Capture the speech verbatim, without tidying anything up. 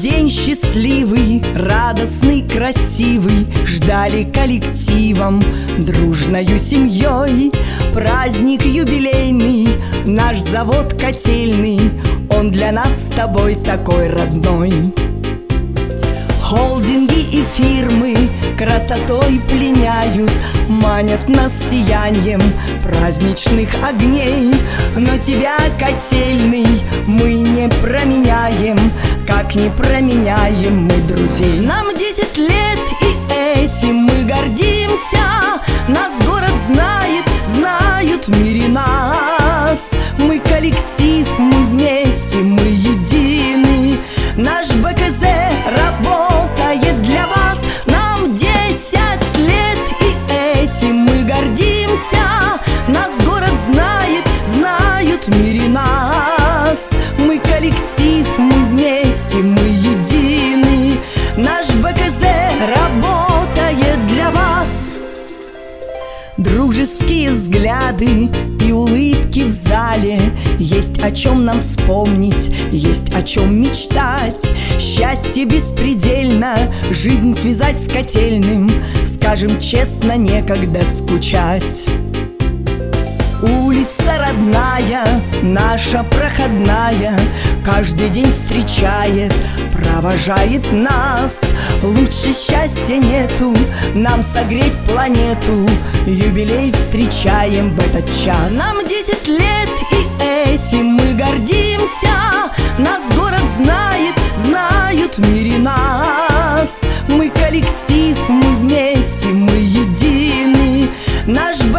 день счастливый, радостный, красивый ждали коллективом, дружною семьей. Праздник юбилейный, наш завод котельный, он для нас с тобой такой родной. Холдинги и фирмы красотой пленяют, манят нас сиянием праздничных огней. Но тебя, котельный, мы не променяем, как не променяем мы друзей. Нам десять лет, и этим мы гордимся. Нас город знает, знают в мире нас. Мы коллектив, мы вместе, мы едины. Наш БКЗ работает для вас. Нам десять лет, и этим мы гордимся. Нас город знает, знают в мире нас. Мы коллектив, мы вместе, мы едины. Наш БКЗ работает для вас. Дружеские взгляды и улыбки в зале, есть о чем нам вспомнить, есть о чем мечтать. Счастье беспредельно, жизнь связать с котельным. Скажем честно, некогда скучать. Улица родная, наша проходная, каждый день встречает, провожает нас. Лучше счастья нету, нам согреть планету. Юбилей встречаем в этот час. Нам десять лет, и этим мы гордимся. Нас город знает, знают в мире нас. Мы коллектив, мы вместе, мы едины. Наш